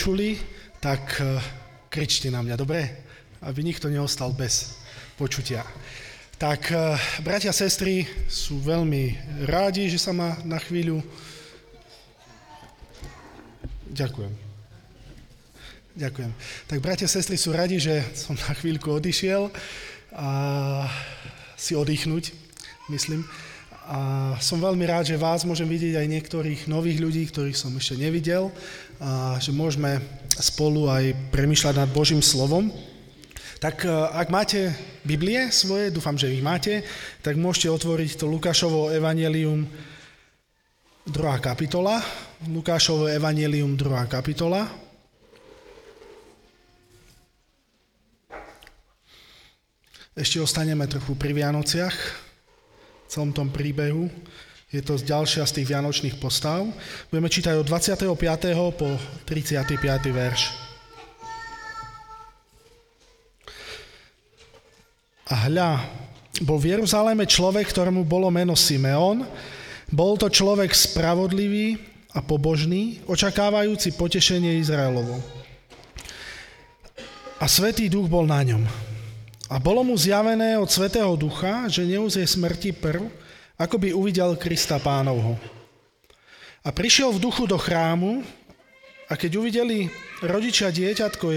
počuli, tak kričte na mňa, dobre? Aby nikto neostal bez počutia. Tak, bratia a sestry sú veľmi rádi, že sa ma na chvíľu... Ďakujem. Tak, bratia a sestry sú radi, že som na chvíľku odišiel a si oddychnúť, myslím. A som veľmi rád, že vás môžem vidieť aj niektorých nových ľudí, ktorých som ešte nevidel, a že môžeme spolu aj premýšľať nad Božím slovom. Tak ak máte Biblie svoje, dúfam, že ich máte, tak môžete otvoriť to Lukášovo evanjelium 2. kapitola. Lukášovo evanjelium 2. kapitola. Ešte ostaneme trochu pri Vianociach, v celom tom príbehu. Je to ďalšia z tých vianočných postav. Budeme čítať od 25. po 35. verš. A hľa, bol v Jeruzaléme človek, ktorému bolo meno Simeon. Bol to človek spravodlivý a pobožný, očakávajúci potešenie Izraelovo. A Svätý Duch bol na ňom. A bolo mu zjavené od Svätého Ducha, že neuzrie smrti prv, ako by uvidel Krista Pánovho. A prišiel v duchu do chrámu, a keď uvideli rodičia dieťatko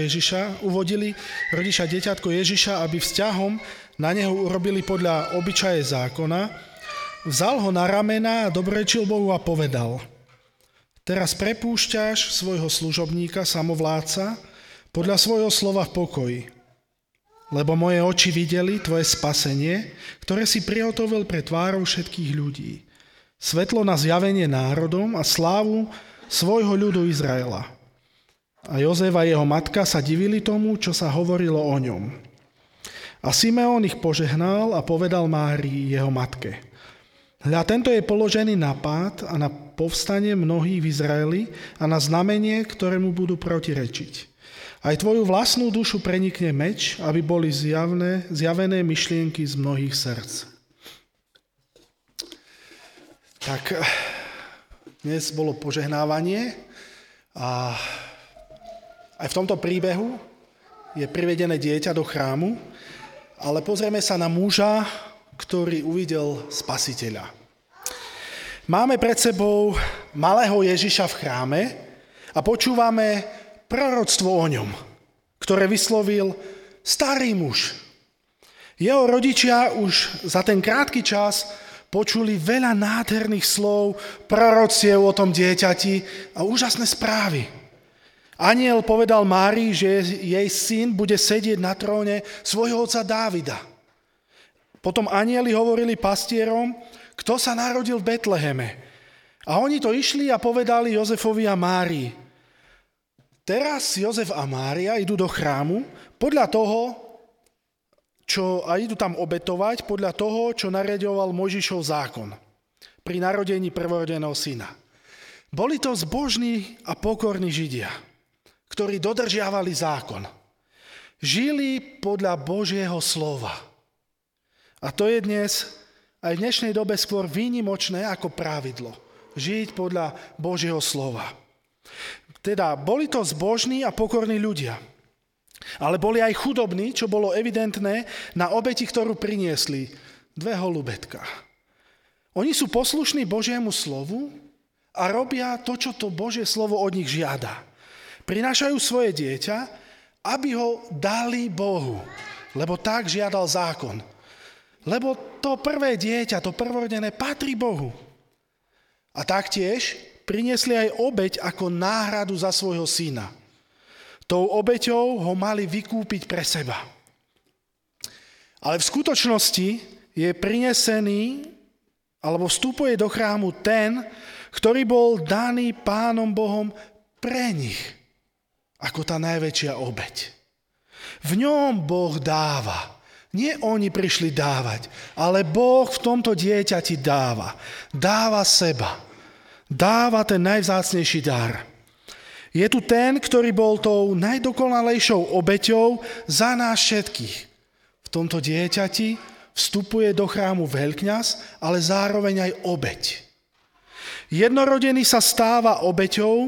Ježiša, aby vzťahom na neho urobili podľa obyčaje zákona, vzal ho na ramena a dobrečil Bohu a povedal: Teraz prepúšťaš svojho služobníka, samovládca, podľa svojho slova v pokoji. Lebo moje oči videli tvoje spasenie, ktoré si prihotovil pre tvárou všetkých ľudí. Svetlo na zjavenie národom a slávu svojho ľudu Izraela. A Jozef a jeho matka sa divili tomu, čo sa hovorilo o ňom. A Simeon ich požehnal a povedal Márii, jeho matke: Hľa, tento je položený na pád a na povstanie mnohých v Izraeli a na znamenie, ktorému budú protirečiť. Aj tvoju vlastnú dušu prenikne meč, aby boli zjavené myšlienky z mnohých srdc. Tak dnes bolo požehnávanie a aj v tomto príbehu je privedené dieťa do chrámu, ale pozrieme sa na muža, ktorý uvidel Spasiteľa. Máme pred sebou malého Ježiša v chráme a počúvame proroctvo o ňom, ktoré vyslovil starý muž. Jeho rodičia už za ten krátky čas počuli veľa nádherných slov, proroctiev o tom dieťati a úžasné správy. Anjel povedal Márii, že jej syn bude sedieť na tróne svojho otca Dávida. Potom anjeli hovorili pastierom, kto sa narodil v Betleheme. A oni to išli a povedali Jozefovi a Márii. Teraz Jozef a Mária idú do chrámu podľa toho, a idú tam obetovať podľa toho, čo nariaďoval Mojžišov zákon pri narodení prvorodeného syna. Boli to zbožní a pokorní Židia, ktorí dodržiavali zákon. Žili podľa Božieho slova. A to je dnes, aj v dnešnej dobe, skôr výnimočné ako pravidlo. Žiť podľa Božieho slova. Teda boli to zbožní a pokorní ľudia. Ale boli aj chudobní, čo bolo evidentné na obeti, ktorú priniesli. 2 holubetka. Oni sú poslušní Božiemu slovu a robia to, čo to Božie slovo od nich žiada. Prinášajú svoje dieťa, aby ho dali Bohu, lebo tak žiadal zákon. Lebo to prvé dieťa, to prvorodené, patrí Bohu. A taktiež priniesli aj obeť ako náhradu za svojho syna. Tou obeťou ho mali vykúpiť pre seba. Ale v skutočnosti je prinesený, alebo vstupuje do chrámu ten, ktorý bol daný Pánom Bohom pre nich, ako tá najväčšia obeť. V ňom Boh dáva. Nie oni prišli dávať, ale Boh v tomto dieťati dáva. Dáva seba. Dáva ten najvzácnejší dar. Je tu ten, ktorý bol tou najdokonalejšou obeťou za nás všetkých. V tomto dieťati vstupuje do chrámu veľkňaz, ale zároveň aj obeť. Jednorodený sa stáva obeťou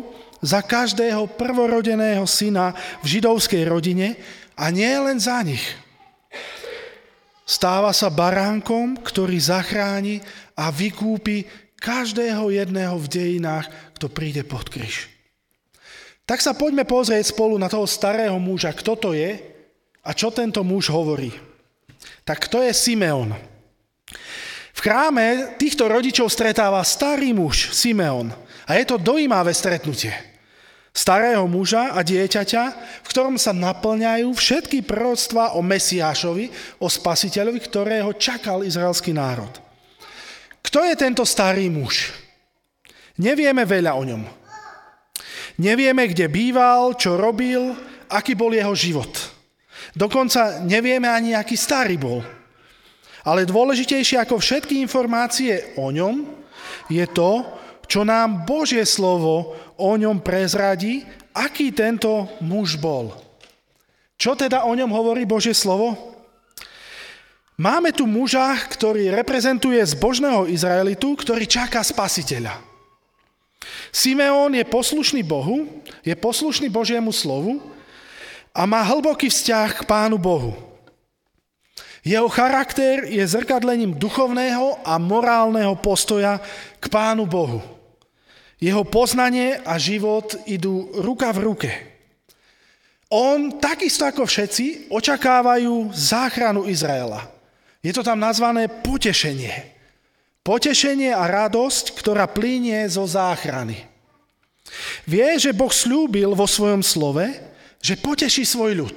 za každého prvorodeného syna v židovskej rodine a nie len za nich. Stáva sa baránkom, ktorý zachráni a vykúpi každého jedného v dejinách, kto príde pod kríž. Tak sa poďme pozrieť spolu na toho starého muža, kto to je a čo tento muž hovorí. Tak kto je Simeon? V chráme týchto rodičov stretáva starý muž, Simeon. A je to dojímavé stretnutie. Starého muža a dieťaťa, v ktorom sa naplňajú všetky proroctvá o Mesiášovi, o Spasiteľovi, ktorého čakal izraelský národ. Kto je tento starý muž? Nevieme veľa o ňom. Nevieme, kde býval, čo robil, aký bol jeho život. Dokonca nevieme ani, aký starý bol. Ale dôležitejšie ako všetky informácie o ňom je to, čo nám Božie slovo o ňom prezradí, aký tento muž bol. Čo teda o ňom hovorí Božie slovo? Máme tu muža, ktorý reprezentuje zbožného Izraelitu, ktorý čaká Spasiteľa. Simeón je poslušný Bohu, je poslušný Božiemu slovu a má hlboký vzťah k Pánu Bohu. Jeho charakter je zrkadlením duchovného a morálneho postoja k Pánu Bohu. Jeho poznanie a život idú ruka v ruke. On, takisto ako všetci, očakávajú záchranu Izraela. Je to tam nazvané potešenie. Potešenie a radosť, ktorá plynie zo záchrany. Vie, že Boh sľúbil vo svojom slove, že poteší svoj ľud.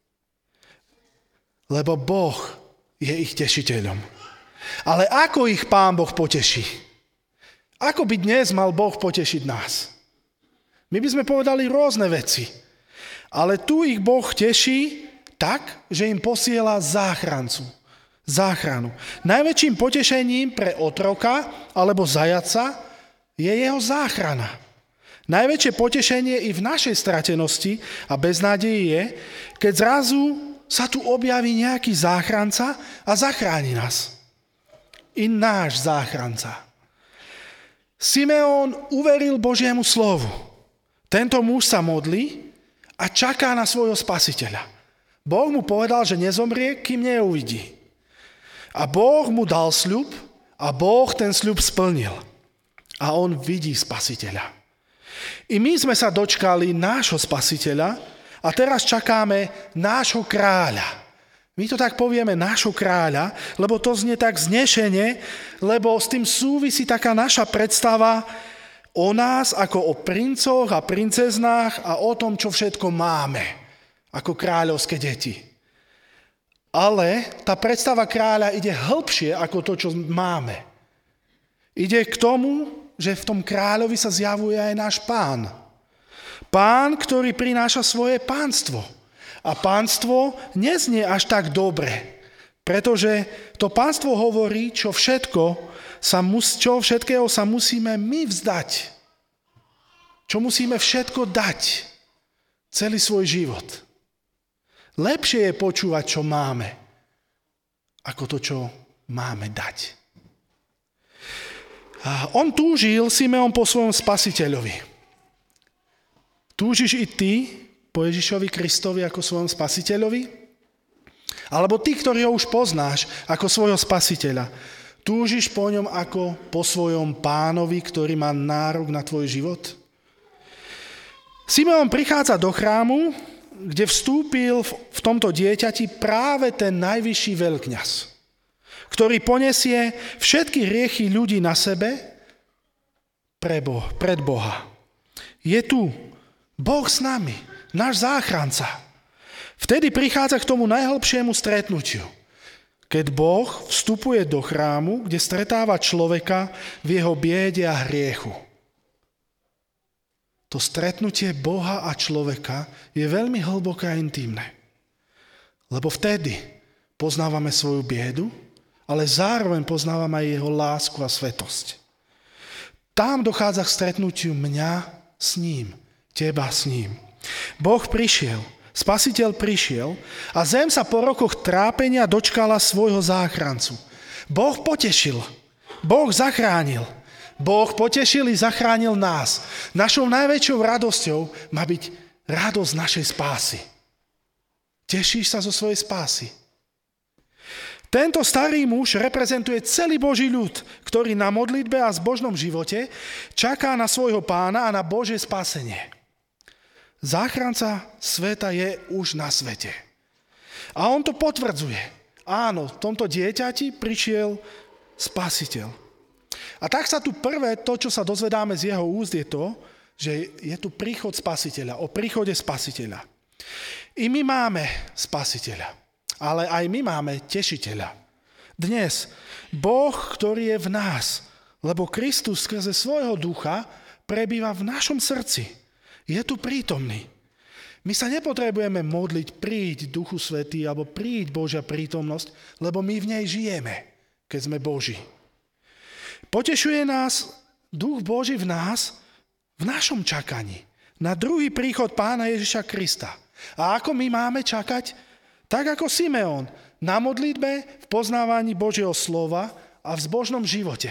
Lebo Boh je ich tešiteľom. Ale ako ich Pán Boh poteší? Ako by dnes mal Boh potešiť nás? My by sme povedali rôzne veci. Ale tu ich Boh teší tak, že im posiela záchranu. Najväčším potešením pre otroka alebo zajaca je jeho záchrana. Najväčšie potešenie i v našej stratenosti a beznádeji je, keď zrazu sa tu objaví nejaký záchranca a zachráni nás. I náš záchranca. Simeón uveril Božiemu slovu. Tento muž sa modlí a čaká na svojho Spasiteľa. Boh mu povedal, že nezomrie, kým neuvidí. A Boh mu dal sľub a Boh ten sľub splnil. A on vidí Spasiteľa. I my sme sa dočkali nášho Spasiteľa a teraz čakáme nášho kráľa. My to tak povieme, nášho kráľa, lebo to znie tak znešene, lebo s tým súvisí taká naša predstava o nás ako o princoch a princeznách a o tom, čo všetko máme ako kráľovské deti. Ale tá predstava kráľa ide hĺbšie ako to, čo máme. Ide k tomu, že v tom kráľovi sa zjavuje aj náš pán. Pán, ktorý prináša svoje pánstvo. A pánstvo neznie až tak dobre, pretože to pánstvo hovorí, čo všetkého sa musíme my vzdať. Čo musíme všetko dať. Celý svoj život. Lepšie je počúvať, čo máme, ako to, čo máme dať. A on túžil, Simeon, po svojom Spasiteľovi. Túžiš i ty po Ježišovi Kristovi ako svojom Spasiteľovi? Alebo ty, ktorý ho už poznáš ako svojho Spasiteľa, túžiš po ňom ako po svojom pánovi, ktorý má nárok na tvoj život? Simeon prichádza do chrámu, kde vstúpil v tomto dieťati práve ten najvyšší veľkňaz, ktorý poniesie všetky hriechy ľudí na sebe pred Boha. Je tu Boh s nami, náš záchranca. Vtedy prichádza k tomu najhlbšiemu stretnutiu, keď Boh vstupuje do chrámu, kde stretáva človeka v jeho biede a hriechu. To stretnutie Boha a človeka je veľmi hlboké a intimné. Lebo vtedy poznávame svoju biedu, ale zároveň poznávame aj jeho lásku a svetosť. Tam dochádza k stretnutiu mňa s ním, teba s ním. Boh prišiel, Spasiteľ prišiel a zem sa po rokoch trápenia dočkala svojho záchrancu. Boh potešil, Boh zachránil. Boh potešil i zachránil nás. Našou najväčšou radosťou má byť radosť našej spásy. Tešíš sa zo svojej spásy? Tento starý muž reprezentuje celý Boží ľud, ktorý na modlitbe a zbožnom živote čaká na svojho pána a na Božie spasenie. Záchranca sveta je už na svete. A on to potvrdzuje. Áno, v tomto dieťati prišiel spasiteľ. A tak sa tu prvé, to, čo sa dozvedáme z jeho úst, je to, že je tu príchod spasiteľa, o príchode spasiteľa. I my máme spasiteľa, ale aj my máme tešiteľa. Dnes Boh, ktorý je v nás, lebo Kristus skrze svojho ducha prebýva v našom srdci. Je tu prítomný. My sa nepotrebujeme modliť, príď Duchu Svätý, alebo príď Božia prítomnosť, lebo my v nej žijeme, keď sme Boží. Potešuje nás Duch Boží v nás, v našom čakaní, na druhý príchod Pána Ježiša Krista. A ako my máme čakať? Tak ako Simeon, na modlitbe, v poznávaní Božieho slova a v zbožnom živote.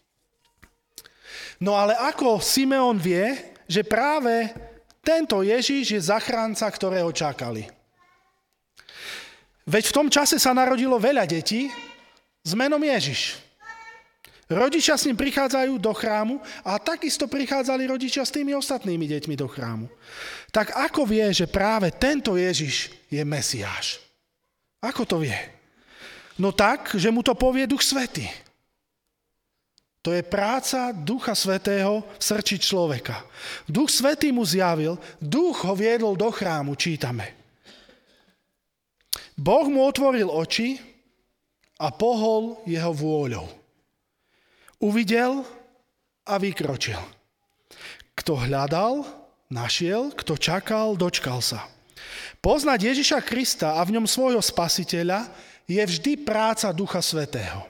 No ale ako Simeon vie, že práve tento Ježiš je zachránca, ktorého čakali? Veď v tom čase sa narodilo veľa detí s menom Ježiš. Rodičia s ním prichádzajú do chrámu a takisto prichádzali rodičia s tými ostatnými deťmi do chrámu. Tak ako vie, že práve tento Ježiš je Mesiáš? Ako to vie? No tak, že mu to povie Duch Svätý. To je práca Ducha Svätého v srdci človeka. Duch Svätý mu zjavil, Duch ho viedol do chrámu, čítame. Boh mu otvoril oči a pohol jeho vôľou. Uvidel a vykročil. Kto hľadal, našiel, kto čakal, dočkal sa. Poznať Ježiša Krista a v ňom svojho spasiteľa je vždy práca Ducha Svätého.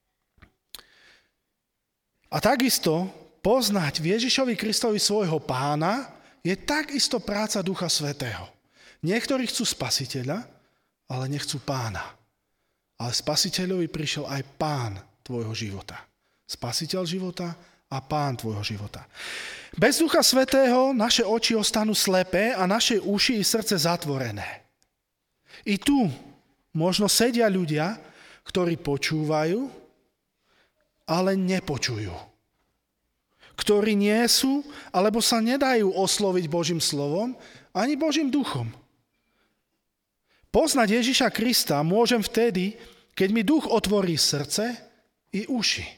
A takisto poznať v Ježišovi Kristovi svojho pána je takisto práca Ducha Svätého. Niektorí chcú spasiteľa, ale nechcú pána. Ale spasiteľovi prišiel aj pán tvojho života. Spasiteľ života a pán tvojho života. Bez Ducha Svätého naše oči ostanú slepé a naše uši i srdce zatvorené. I tu možno sedia ľudia, ktorí počúvajú, ale nepočujú. Ktorí nie sú, alebo sa nedajú osloviť Božím slovom, ani Božím duchom. Poznať Ježiša Krista môžem vtedy, keď mi duch otvorí srdce i uši.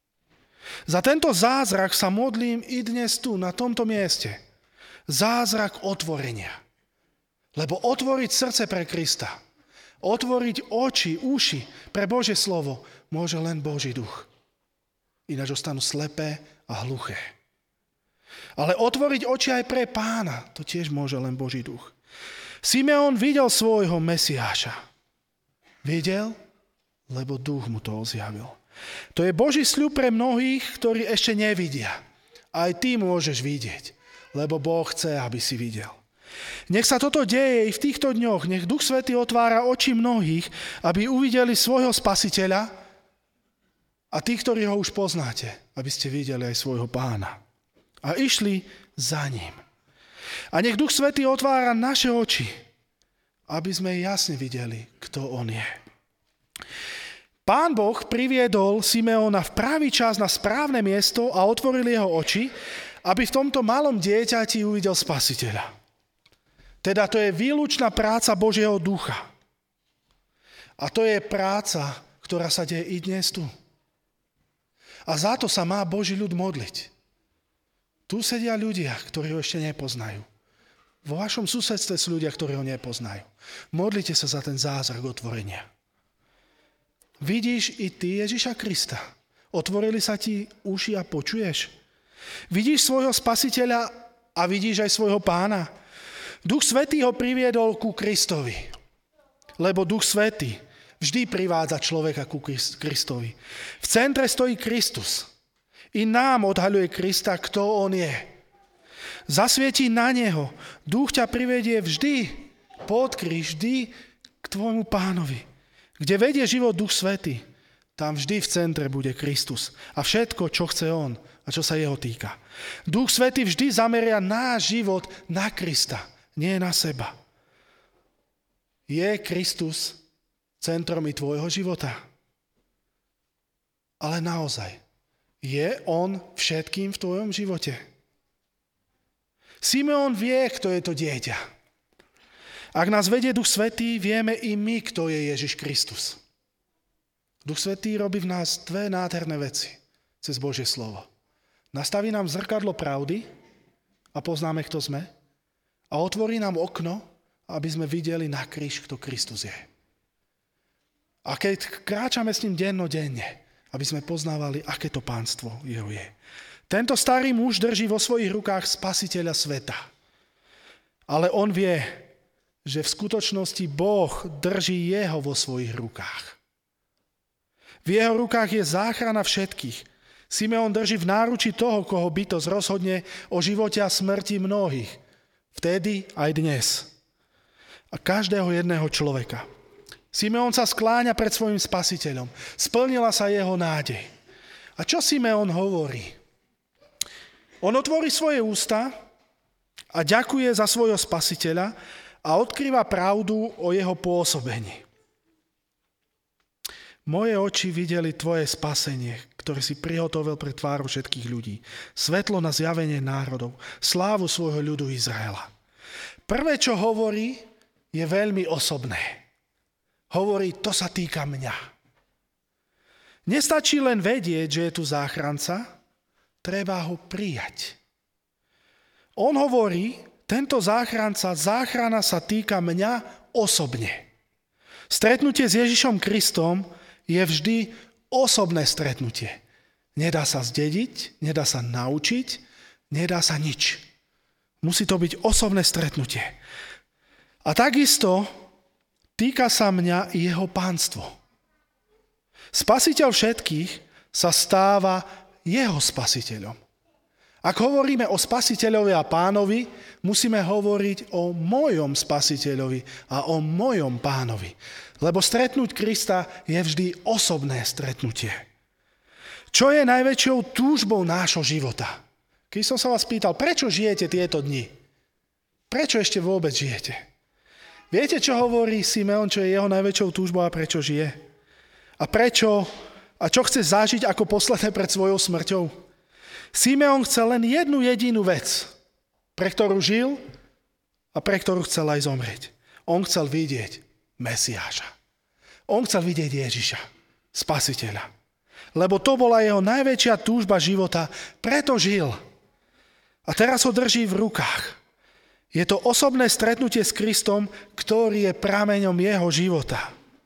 Za tento zázrak sa modlím i dnes tu, na tomto mieste. Zázrak otvorenia. Lebo otvoriť srdce pre Krista, otvoriť oči, uši pre Božie slovo môže len Boží duch. Ináč ostanú slepé a hluché. Ale otvoriť oči aj pre pána, to tiež môže len Boží duch. Simeon videl svojho Mesiáša. Videl, lebo duch mu to ozjavil. To je Boží sľub pre mnohých, ktorí ešte nevidia. Aj ty môžeš vidieť, lebo Boh chce, aby si videl. Nech sa toto deje i v týchto dňoch, nech Duch Svätý otvára oči mnohých, aby uvideli svojho Spasiteľa, a tí, ktorí ho už poznáte, aby ste videli aj svojho pána. A išli za ním. A nech Duch Svätý otvára naše oči, aby sme jasne videli, kto on je. Pán Boh priviedol Simeona v pravý čas na správne miesto a otvoril jeho oči, aby v tomto malom dieťati uvidel Spasiteľa. Teda to je výlučná práca Božieho ducha. A to je práca, ktorá sa deje i dnes tu. A za to sa má Boží ľud modliť. Tu sedia ľudia, ktorí ho ešte nepoznajú. Vo vašom susedstve sú ľudia, ktorí ho nepoznajú. Modlite sa za ten zázrak otvorenia. Vidíš i ty Ježiša Krista? Otvorili sa ti uši a počuješ? Vidíš svojho Spasiteľa a vidíš aj svojho pána? Duch Svätý ho priviedol ku Kristovi. Lebo Duch Svätý vždy privádza človeka ku Kristovi. V centre stojí Kristus. I nám odhaľuje Krista, kto on je. Zasvietí na neho. Duch ťa privedie vždy pod kríž, vždy k tvojmu pánovi. Kde vedie život Duch Svätý, tam vždy v centre bude Kristus a všetko, čo chce on a čo sa jeho týka. Duch Svätý vždy zameria náš život na Krista, nie na seba. Je Kristus centrom i tvojho života? Ale naozaj, je on všetkým v tvojom živote? Simeon vie, kto je to dieťa. Ak nás vedie Duch Svätý, vieme i my, kto je Ježiš Kristus. Duch Svätý robí v nás dve nádherné veci cez Božie slovo. Nastaví nám zrkadlo pravdy a poznáme, kto sme. A otvorí nám okno, aby sme videli na kríž, kto Kristus je. A keď kráčame s ním dennodenne, aby sme poznávali, aké to pánstvo jeho je. Tento starý muž drží vo svojich rukách spasiteľa sveta. Ale on vie, že v skutočnosti Boh drží jeho vo svojich rukách. V jeho rukách je záchrana všetkých. Simeon drží v náruči toho, koho bytosť rozhodne o živote a smrti mnohých. Vtedy aj dnes. A každého jedného človeka. Simeon sa skláňa pred svojim spasiteľom. Splnila sa jeho nádej. A čo Simeon hovorí? On otvorí svoje ústa a ďakuje za svojho spasiteľa a odkrýva pravdu o jeho pôsobení. Moje oči videli tvoje spasenie, ktoré si prihotovil pre tvárou všetkých ľudí. Svetlo na zjavenie národov, slávu svojho ľudu Izraela. Prvé, čo hovorí, je veľmi osobné. Hovorí, to sa týka mňa. Nestačí len vedieť, že je tu záchranca, treba ho prijať. On hovorí, tento záchrana sa týka mňa osobne. Stretnutie s Ježišom Kristom je vždy osobné stretnutie. Nedá sa zdediť, nedá sa naučiť, nedá sa nič. Musí to byť osobné stretnutie. A takisto týka sa mňa i jeho pánstvo. Spasiteľ všetkých sa stáva jeho spasiteľom. Ak hovoríme o spasiteľovi a pánovi, musíme hovoriť o mojom spasiteľovi a o mojom pánovi. Lebo stretnúť Krista je vždy osobné stretnutie. Čo je najväčšou túžbou nášho života? Keď som sa vás pýtal, prečo žijete tieto dni? Prečo ešte vôbec žijete? Viete, čo hovorí Simeon, čo je jeho najväčšou túžbou a prečo žije? A prečo? A čo chce zažiť ako posledné pred svojou smrťou? Simeon chcel len jednu jedinú vec, pre ktorú žil a pre ktorú chcel aj zomrieť. On chcel vidieť Mesiáša. On chcel vidieť Ježiša, spasiteľa. Lebo to bola jeho najväčšia túžba života, preto žil. A teraz ho drží v rukách. Je to osobné stretnutie s Kristom, ktorý je prameňom jeho života.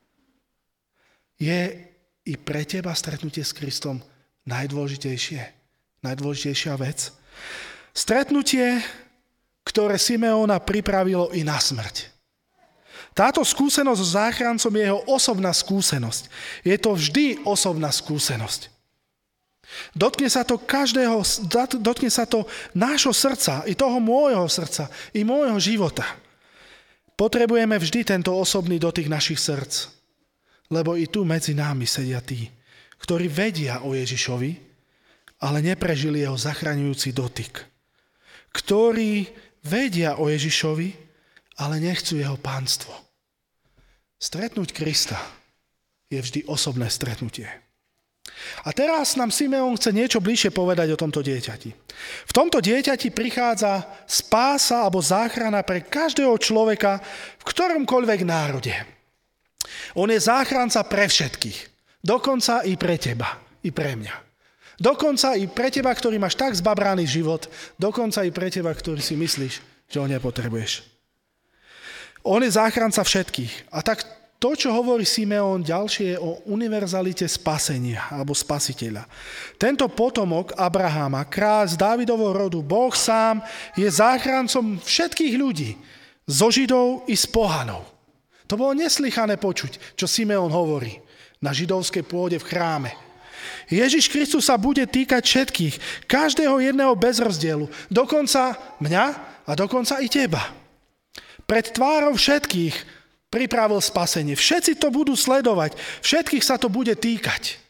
Je i pre teba stretnutie s Kristom najdôležitejšia vec? Stretnutie, ktoré Simeona pripravilo i na smrť. Táto skúsenosť s záchrancom je jeho osobná skúsenosť. Je to vždy osobná skúsenosť. Dotkne sa to nášho srdca, i toho môjho srdca, i môjho života. Potrebujeme vždy tento osobný dotyk našich srdc, lebo i tu medzi nami sedia tí, ktorí vedia o Ježišovi, ale neprežili jeho zachraňujúci dotyk. Ktorí vedia o Ježišovi, ale nechcú jeho pánstvo. Stretnúť Krista je vždy osobné stretnutie. A teraz nám Simeon chce niečo bližšie povedať o tomto dieťati. V tomto dieťati prichádza spása alebo záchrana pre každého človeka v ktoromkoľvek národe. On je záchranca pre všetkých. Dokonca i pre teba, i pre mňa. Dokonca i pre teba, ktorý máš tak zbabraný život, dokonca i pre teba, ktorý si myslíš, že ho nepotrebuješ. On je záchranca všetkých. A tak to, čo hovorí Simeon ďalšie, je o univerzalite spasenia alebo spasiteľa. Tento potomok Abraháma, kráľ z Dávidovho rodu, Boh sám je záchrancom všetkých ľudí, zo Židov i z pohanov. To bolo neslychané počuť, čo Simeon hovorí na židovskej pôde v chráme. Ježiš Kristus sa bude týkať všetkých, každého jedného bez rozdielu, dokonca mňa a dokonca i teba. Pred tvárou všetkých pripravil spasenie. Všetci to budú sledovať, všetkých sa to bude týkať.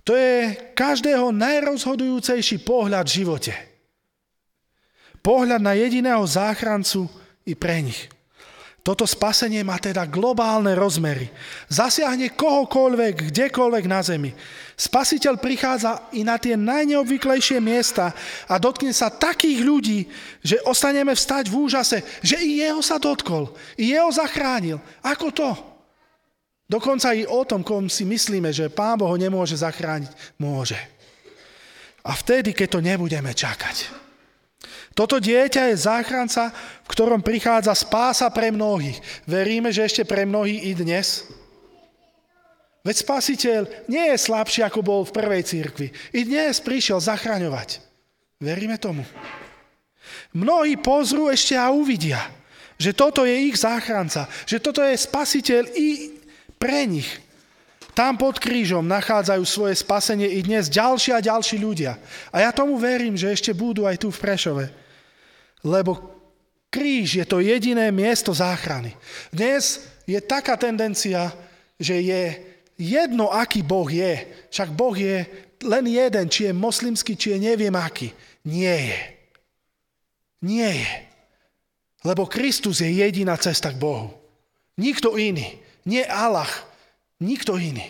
To je každého najrozhodujúcejší pohľad v živote. Pohľad na jediného záchrancu i pre nich. Toto spasenie má teda globálne rozmery. Zasiahne kohokoľvek, kdekoľvek na zemi. Spasiteľ prichádza i na tie najneobvyklejšie miesta a dotkne sa takých ľudí, že ostaneme vstať v úžase, že i jeho sa dotkol, i jeho zachránil. Ako to? Dokonca i o tom, kom si myslíme, že Pán Boh ho nemôže zachrániť, môže. A vtedy, keď to nebudeme čakať. Toto dieťa je záchranca, v ktorom prichádza spása pre mnohých. Veríme, že ešte pre mnohých i dnes. Veď Spasiteľ nie je slabší, ako bol v prvej cirkvi. I dnes prišiel zachraňovať. Veríme tomu. Mnohí pozrú ešte a uvidia, že toto je ich záchranca, že toto je Spasiteľ i pre nich. Tam pod krížom nachádzajú svoje spasenie i dnes ďalší a ďalší ľudia. A ja tomu verím, že ešte budú aj tu v Prešove. Lebo kríž je to jediné miesto záchrany. Dnes je taká tendencia, že je jedno, aký Boh je. Však Boh je len jeden, či je moslimský, či je neviem aký. Nie je. Nie je. Lebo Kristus je jediná cesta k Bohu. Nikto iný. Nie Allah. Nikto iný.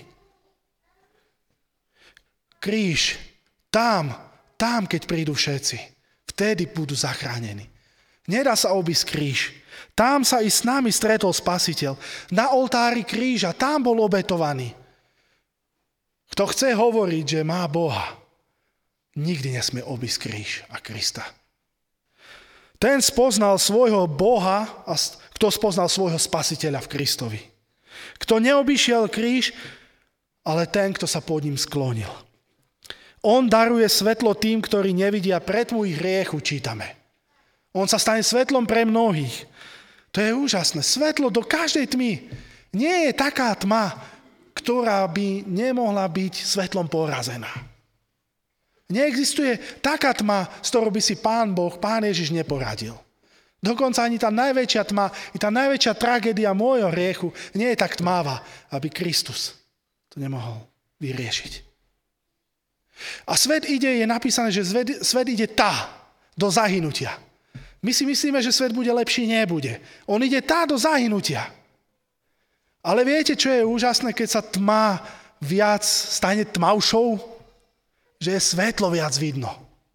Kríž. Tam, keď prídu všetci. Vtedy budú zachránení. Nedá sa obísť kríž. Tam sa i s nami stretol Spasiteľ. Na oltári kríža, tam bol obetovaný. Kto chce hovoriť, že má Boha, nikdy nesmie obísť kríž a Krista. Ten spoznal svojho Boha a kto spoznal svojho Spasiteľa v Kristovi. Kto neobišiel kríž, ale ten, kto sa pod ním sklonil. On daruje svetlo tým, ktorí nevidia pretmu ich hriechu, čítame. On sa stane svetlom pre mnohých. To je úžasné. Svetlo do každej tmy. Nie je taká tma, ktorá by nemohla byť svetlom porazená. Neexistuje taká tma, s ktorou by si Pán Boh, Pán Ježiš neporadil. Dokonca ani tá najväčšia tma, i tá najväčšia tragédia môjho hriechu nie je tak tmavá, aby Kristus to nemohol vyriešiť. A svet ide, je napísané, že svet ide do zahynutia. My si myslíme, že svet bude lepší, nebude. On ide do zahynutia. Ale viete, čo je úžasné, keď sa tma viac stane tmavšou? Že je svetlo viac vidno.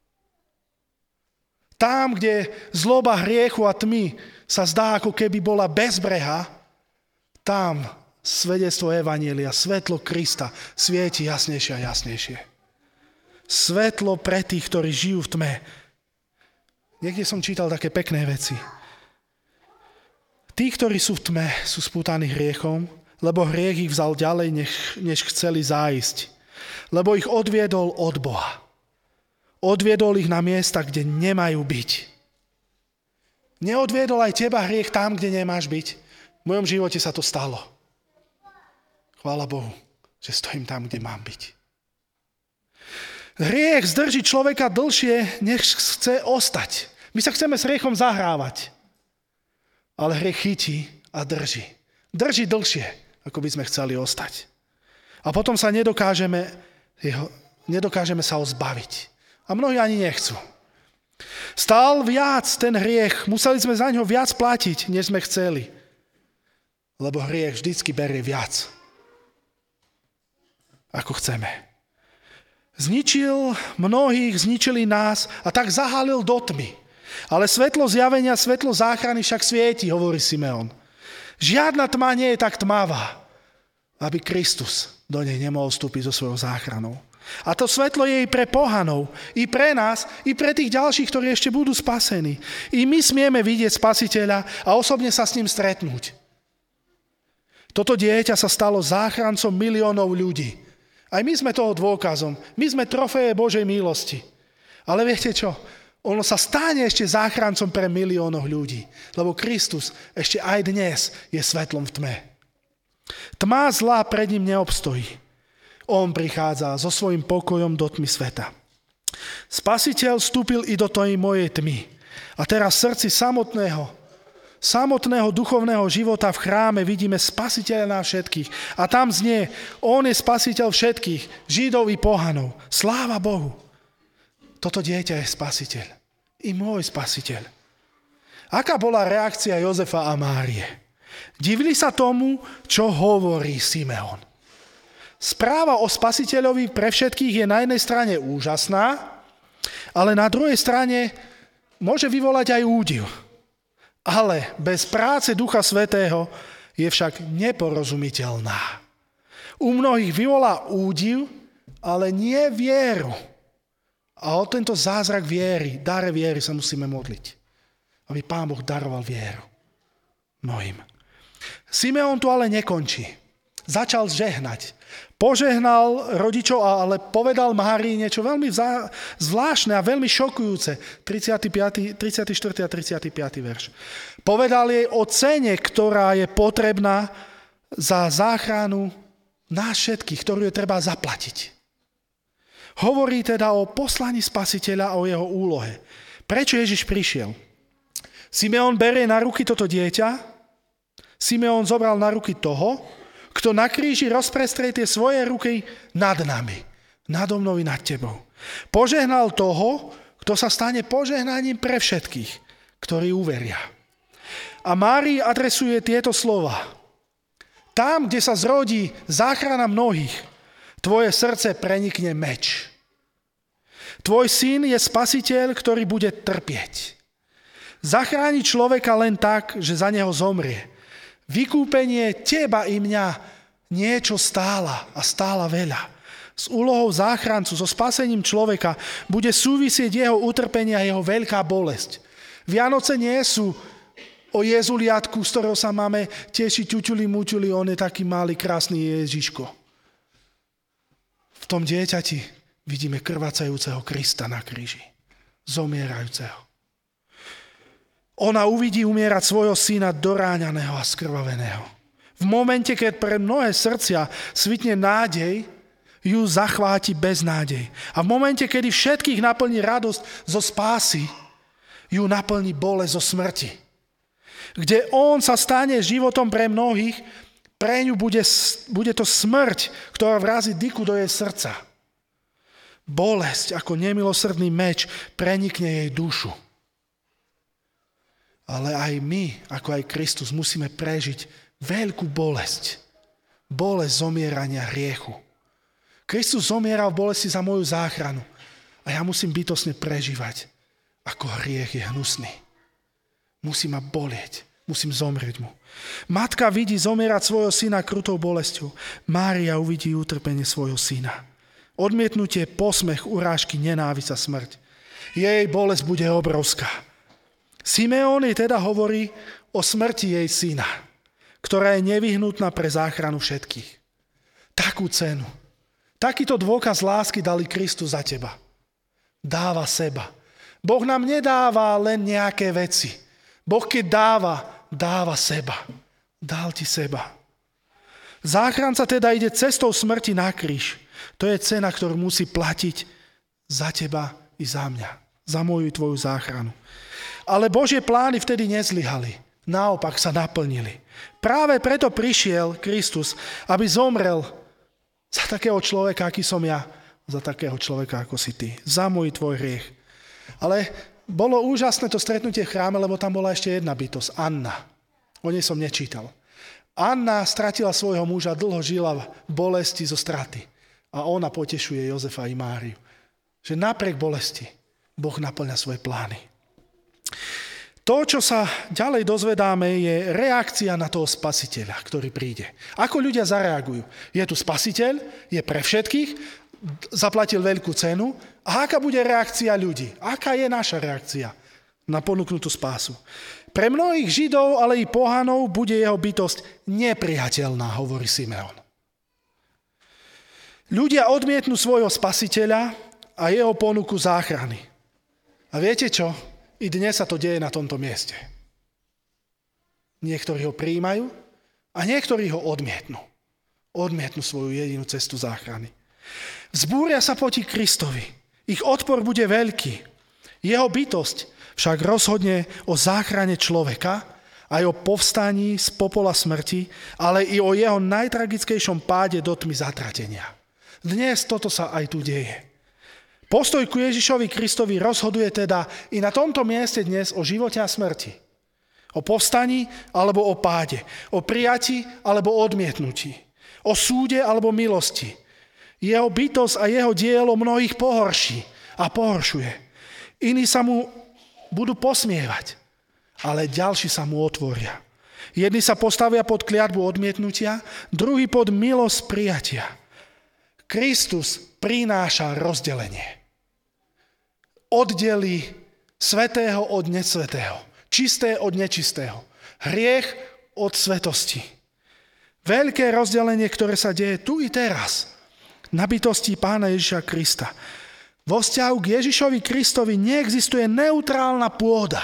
Tam, kde zloba hriechu a tmy sa zdá, ako keby bola bezbrehá, tam svedectvo evanjelia, svetlo Krista svieti jasnejšie a jasnejšie. Svetlo pre tých, ktorí žijú v tme. Niekde som čítal také pekné veci. Tí, ktorí sú v tme, sú spútaní hriechom, lebo hriech ich vzal ďalej, než chceli zájsť. Lebo ich odviedol od Boha. Odviedol ich na miesta, kde nemajú byť. Neodviedol aj teba hriech tam, kde nemáš byť? V mojom živote sa to stalo. Chvála Bohu, že stojím tam, kde mám byť. Hriech zdrží človeka dlhšie, než chce ostať. My sa chceme s hriechom zahrávať. Ale hriech chytí a drží. Drží dlhšie, ako by sme chceli ostať. A potom sa nedokážeme sa ho zbaviť. A mnohí ani nechcú. Stál viac ten hriech. Museli sme za ňo viac platiť, než sme chceli. Lebo hriech vždycky berie viac, ako chceme. Zničil mnohých, zničili nás a tak zahalil do tmy. Ale svetlo zjavenia, svetlo záchrany však svieti, hovorí Simeon. Žiadna tma nie je tak tmavá, aby Kristus do nej nemohol vstúpiť so svojou záchranou. A to svetlo je i pre pohanov, i pre nás, i pre tých ďalších, ktorí ešte budú spasení. I my smieme vidieť Spasiteľa a osobne sa s ním stretnúť. Toto dieťa sa stalo záchrancom miliónov ľudí. Aj my sme toho dôkazom. My sme trofeje Božej milosti. Ale viete čo? Ono sa stane ešte záchrancom pre miliónov ľudí. Lebo Kristus ešte aj dnes je svetlom v tme. Tma zlá pred ním neobstojí. On prichádza so svojím pokojom do tmy sveta. Spasiteľ vstúpil i do tej mojej tmy. A teraz v srdci samotného samotného duchovného života v chráme vidíme spasiteľa nás všetkých. A tam znie, on je spasiteľ všetkých, Židov i pohanov. Sláva Bohu. Toto dieťa je spasiteľ. I môj spasiteľ. Aká bola reakcia Jozefa a Márie? Divili sa tomu, čo hovorí Simeon. Správa o spasiteľovi pre všetkých je na jednej strane úžasná, ale na druhej strane môže vyvolať aj údiv. Ale bez práce Ducha Svätého je však neporozumiteľná. U mnohých vyvolá údiv, ale nie vieru. A o tento zázrak viery, dare viery sa musíme modliť. Aby Pán Boh daroval vieru mnohým. Simeon tu ale nekončí. Začal žehnať. Požehnal rodičov, ale povedal Márii niečo veľmi zvláštne a veľmi šokujúce. 34. a 35. verš. Povedal jej o cene, ktorá je potrebná za záchranu nás všetkých, ktorú je treba zaplatiť. Hovorí teda o poslaní Spasiteľa a o jeho úlohe. Prečo Ježiš prišiel? Simeon berie na ruky toto dieťa. Simeon zobral na ruky toho, kto na kríži rozprestrie tie svoje ruky nad nami, nado mnou i nad tebou. Požehnal toho, kto sa stane požehnaním pre všetkých, ktorí uveria. A Márii adresuje tieto slova. Tam, kde sa zrodí záchrana mnohých, tvoje srdce prenikne meč. Tvoj syn je spasiteľ, ktorý bude trpieť. Zachráni človeka len tak, že za neho zomrie. Vykúpenie teba i mňa niečo stála a stála veľa. S úlohou záchrancu, so spasením človeka bude súvisieť jeho utrpenie a jeho veľká bolesť. Vianoce nie sú o Jezuliatku, z ktorého sa máme tešiť ťuťuli, muťuli, on je taký malý, krásny Ježiško. V tom dieťati vidíme krvácajúceho Krista na kríži, zomierajúceho. Ona uvidí umierať svojho syna doráňaného a skrvaveného. V momente, keď pre mnohé srdcia svitne nádej, ju zachváti beznádej. A v momente, kedy všetkých naplní radosť zo spásy, ju naplní bolesť zo smrti. Kde on sa stane životom pre mnohých, pre ňu bude to smrť, ktorá vrazí dyku do jej srdca. Bolesť ako nemilosrdný meč prenikne jej dušu. Ale aj my, ako aj Kristus, musíme prežiť veľkú bolesť. Bolesť zomierania hriechu. Kristus zomieral v bolesti za moju záchranu. A ja musím bytostne prežívať, ako hriech je hnusný. Musí ma bolieť. Musím zomrieť mu. Matka vidí zomierať svojho syna krutou bolesťou. Mária uvidí utrpenie svojho syna. Odmietnutie, posmech, urážky, nenávisť a smrť. Jej bolesť bude obrovská. Simeon jej teda hovorí o smrti jej syna, ktorá je nevyhnutná pre záchranu všetkých. Takú cenu. Takýto dôkaz lásky dali Kristus za teba. Dáva seba. Boh nám nedáva len nejaké veci. Boh keď dáva seba. Dal ti seba. Záchranca teda ide cestou smrti na kríž. To je cena, ktorú musí platiť za teba i za mňa. Za moju i tvoju záchranu. Ale Božie plány vtedy nezlyhali. Naopak sa naplnili. Práve preto prišiel Kristus, aby zomrel za takého človeka, aký som ja, za takého človeka, ako si ty. Za môj tvoj hriech. Ale bolo úžasné to stretnutie v chráme, lebo tam bola ešte jedna bytosť, Anna. O nej som nečítal. Anna stratila svojho muža, dlho žila v bolesti zo straty. A ona potešuje Jozefa i Máriu. Že napriek bolesti Boh naplňa svoje plány. To, čo sa ďalej dozvedáme, je reakcia na toho spasiteľa, ktorý príde. Ako ľudia zareagujú? Je tu spasiteľ, je pre všetkých, zaplatil veľkú cenu. A aká bude reakcia ľudí? Aká je naša reakcia na ponúknutú spásu? Pre mnohých Židov, ale i pohanov bude jeho bytosť nepriateľná, hovorí Simeon. Ľudia odmietnú svojho spasiteľa a jeho ponuku záchrany. A viete čo? I dnes sa to deje na tomto mieste. Niektorí ho prijímajú a niektorí ho odmietnú. Odmietnú svoju jedinú cestu záchrany. Vzbúria sa proti Kristovi. Ich odpor bude veľký. Jeho bytosť však rozhodne o záchrane človeka aj o povstaní z popola smrti, ale i o jeho najtragickejšom páde do tmy zatratenia. Dnes toto sa aj tu deje. Postoj ku Ježišovi Kristovi rozhoduje teda i na tomto mieste dnes o živote a smrti. O povstaní alebo o páde. O prijati alebo odmietnutí. O súde alebo milosti. Jeho bytosť a jeho dielo mnohých pohorší a pohoršuje. Iní sa mu budú posmievať, ale ďalší sa mu otvoria. Jedni sa postavia pod kliatbu odmietnutia, druhý pod milosť prijatia. Kristus prináša rozdelenie. Oddelí svätého od nesvätého, čisté od nečistého, hriech od svetosti. Veľké rozdelenie, ktoré sa deje tu i teraz, na bytosti Pána Ježiša Krista. Vo vzťahu k Ježišovi Kristovi neexistuje neutrálna pôda.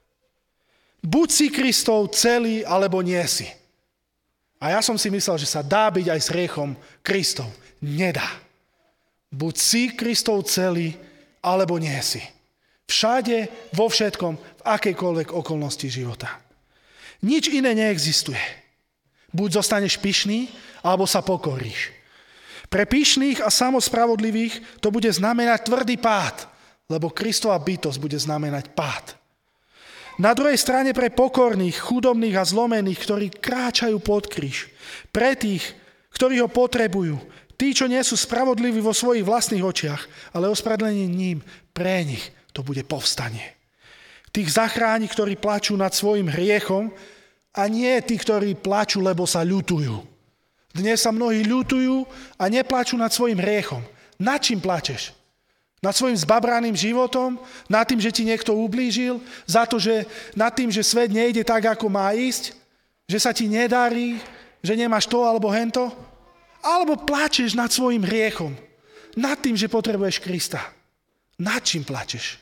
Buď si Kristov celý, alebo nie si. A ja som si myslel, že sa dá byť aj s hriechom Kristov. Nedá. Buď si Kristov celý, alebo nie si. Všade, vo všetkom, v akejkoľvek okolnosti života. Nič iné neexistuje. Buď zostaneš pyšný, alebo sa pokoríš. Pre pyšných a samospravodlivých to bude znamenať tvrdý pád, lebo Kristova bytosť bude znamenať pád. Na druhej strane pre pokorných, chudobných a zlomených, ktorí kráčajú pod kríž. Pre tých, ktorí ho potrebujú. Tí, čo nie sú spravodliví vo svojich vlastných očiach, ale ospravedlenie ním, pre nich to bude povstanie. Tých zachráni, ktorí plačú nad svojim hriechom a nie tí, ktorí plačú, lebo sa ľutujú. Dnes sa mnohí ľutujú a neplačú nad svojim hriechom. Nad čím plačeš? Nad svojim zbabraným životom? Nad tým, že ti niekto ublížil? Za to, že nad tým, že svet nejde tak, ako má ísť? Že sa ti nedarí? Že nemáš to alebo hento? Alebo plačeš nad svojim hriechom? Nad tým, že potrebuješ Krista? Nad čím plačeš?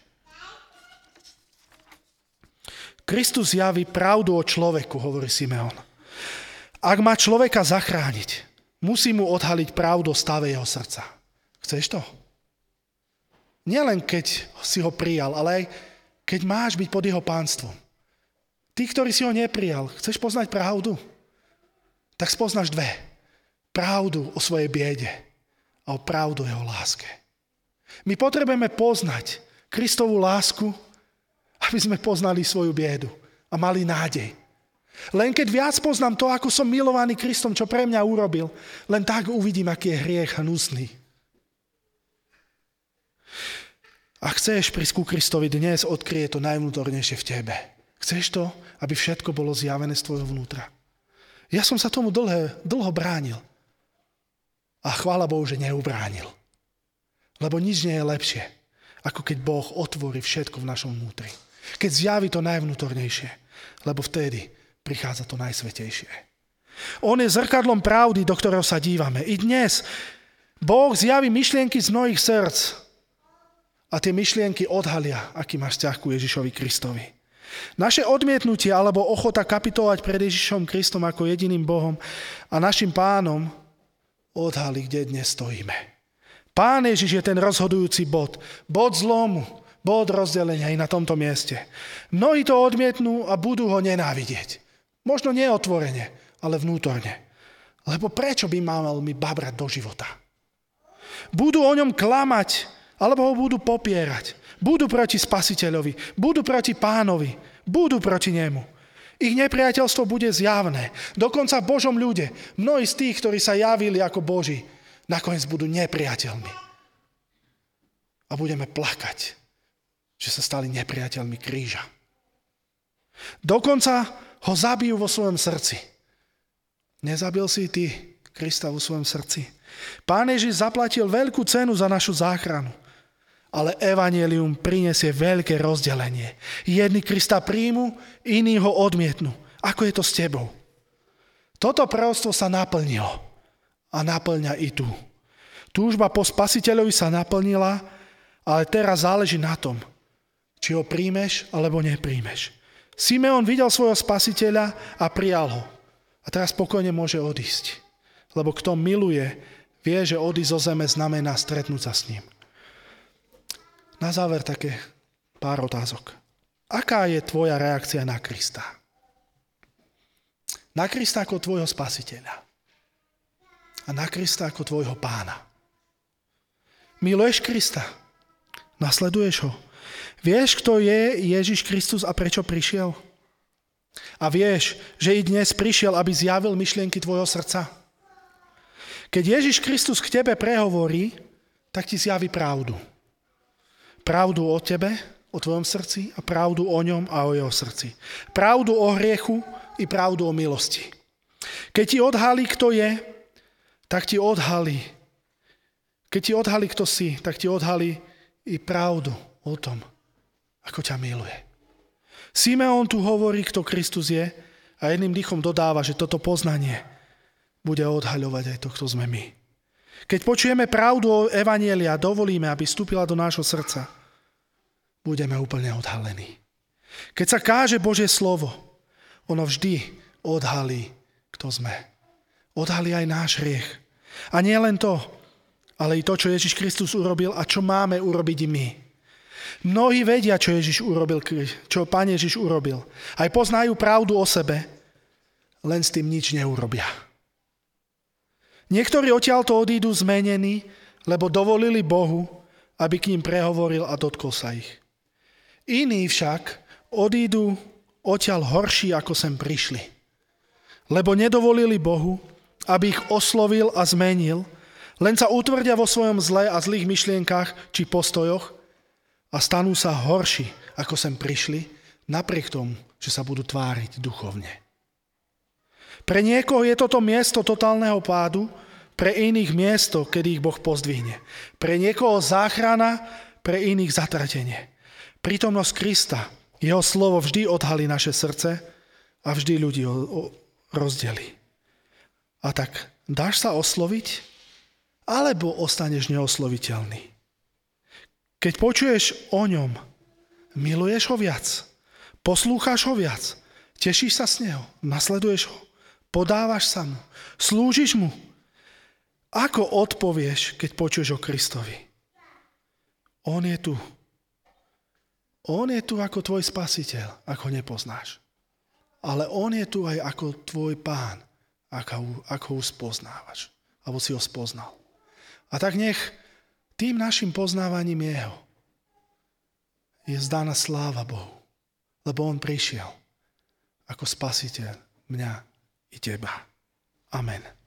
Kristus javí pravdu o človeku, hovorí Simeon. Ak má človeka zachrániť, musí mu odhaliť pravdu o stave jeho srdca. Chceš to? Nielen keď si ho prijal, ale aj keď máš byť pod jeho pánstvom. Tí, ktorí si ho neprijal, chceš poznať pravdu? Tak spoznáš dve. Pravdu o svojej biede a o pravdu o jeho láske. My potrebujeme poznať Kristovú lásku, aby sme poznali svoju biedu a mali nádej. Len keď viac poznám to, ako som milovaný Kristom, čo pre mňa urobil, len tak uvidím, aký je hriech hnusný. Ak chceš prísť ku Kristovi dnes, odkryje to najvnútornejšie v tebe. Chceš to, aby všetko bolo zjavené z tvojho vnútra. Ja som sa tomu dlho bránil. A chvála Bohu, že neubránil. Lebo nič nie je lepšie, ako keď Boh otvorí všetko v našom vnútri. Keď zjaví to najvnútornejšie. Lebo vtedy prichádza to najsvätejšie. On je zrkadlom pravdy, do ktorého sa dívame. I dnes Boh zjaví myšlienky z mnohých srdc a tie myšlienky odhalia, aký máš vzťah ku Ježišovi Kristovi. Naše odmietnutie alebo ochota kapitulovať pred Ježišom Kristom ako jediným Bohom a našim Pánom odhalí, kde dnes stojíme. Pán Ježiš je ten rozhodujúci bod. Bod zlomu, bod rozdelenia aj na tomto mieste. Mnohí to odmietnú a budú ho nenávidieť. Možno nie otvorene, ale vnútorne. Lebo prečo by mal mi babrať do života? Budú o ňom klamať, alebo ho budú popierať. Budú proti Spasiteľovi, budú proti Pánovi, budú proti nemu. Ich nepriateľstvo bude zjavné. Dokonca v Božom ľude, mnohí z tých, ktorí sa javili ako Boží, nakoniec budú nepriateľmi. A budeme plakať, že sa stali nepriateľmi kríža. Dokonca ho zabijú vo svojom srdci. Nezabil si ty Krista vo svojom srdci? Pán Ježiš zaplatil veľkú cenu za našu záchranu. Ale evanjelium prinesie veľké rozdelenie. Jedni Krista príjmu, iní ho odmietnú. Ako je to s tebou? Toto proroctvo sa naplnilo a naplňa i tu. Túžba po Spasiteľovi sa naplnila, ale teraz záleží na tom, či ho príjmeš alebo nepríjmeš. Simeon videl svojho Spasiteľa a prijal ho. A teraz spokojne môže odísť. Lebo kto miluje, vie, že odísť zo zeme znamená stretnúť sa s ním. Na záver také pár otázok. Aká je tvoja reakcia na Krista? na Krista ako tvojho spasiteľa a na Krista ako tvojho pána. Miluješ Krista? Nasleduješ ho? Vieš, kto je Ježiš Kristus a prečo prišiel? A vieš, že i dnes prišiel, aby zjavil myšlienky tvojho srdca? Keď Ježiš Kristus k tebe prehovorí, tak ti zjaví pravdu. Pravdu o tebe, o tvojom srdci a pravdu o ňom a o jeho srdci. Pravdu o hriechu i pravdu o milosti. Keď ti odhalí, kto je, tak ti odhalí. Keď ti odhalí, kto si, tak ti odhalí i pravdu o tom, ako ťa miluje. Simeon tu hovorí, kto Kristus je a jedným dýchom dodáva, že toto poznanie bude odhaľovať aj to, kto sme my. Keď počujeme pravdu o evanjeliu a dovolíme, aby vstúpila do nášho srdca, budeme úplne odhalení. Keď sa káže Božie slovo, ono vždy odhalí, kto sme. Odhalí aj náš hriech. A nie len to, ale i to, čo Ježiš Kristus urobil a čo máme urobiť i my. Mnohí vedia, čo Ježiš urobil, čo Pán Ježiš urobil. Aj poznajú pravdu o sebe, len s tým nič neurobia. Niektorí odtiaľto odídu zmenení, lebo dovolili Bohu, aby k ním prehovoril a dotkol sa ich. Iní však odídu odtiaľ horší, ako sem prišli. Lebo nedovolili Bohu, aby ich oslovil a zmenil, len sa utvrdia vo svojom zle a zlých myšlienkach či postojoch a stanú sa horší, ako sem prišli, napriek tomu, že sa budú tváriť duchovne. Pre niekoho je toto miesto totálneho pádu, pre iných miesto, kedy ich Boh pozdvihne. Pre niekoho záchrana, pre iných zatratenie. Prítomnosť Krista, jeho slovo vždy odhalí naše srdce a vždy ľudí rozdelí. A tak dáš sa osloviť, alebo ostaneš neosloviteľný? Keď počuješ o ňom, miluješ ho viac, poslúcháš ho viac, tešíš sa z neho, nasleduješ ho, podávaš sa mu, slúžiš mu. Ako odpovieš, keď počuješ o Kristovi? On je tu. On je tu ako tvoj spasiteľ, ako ho nepoznáš. Ale on je tu aj ako tvoj pán, ako ho spoznávaš, alebo si ho spoznal. A tak nech tým našim poznávaním jeho je zdaná sláva Bohu, lebo on prišiel ako spasiteľ mňa i teba. Amen.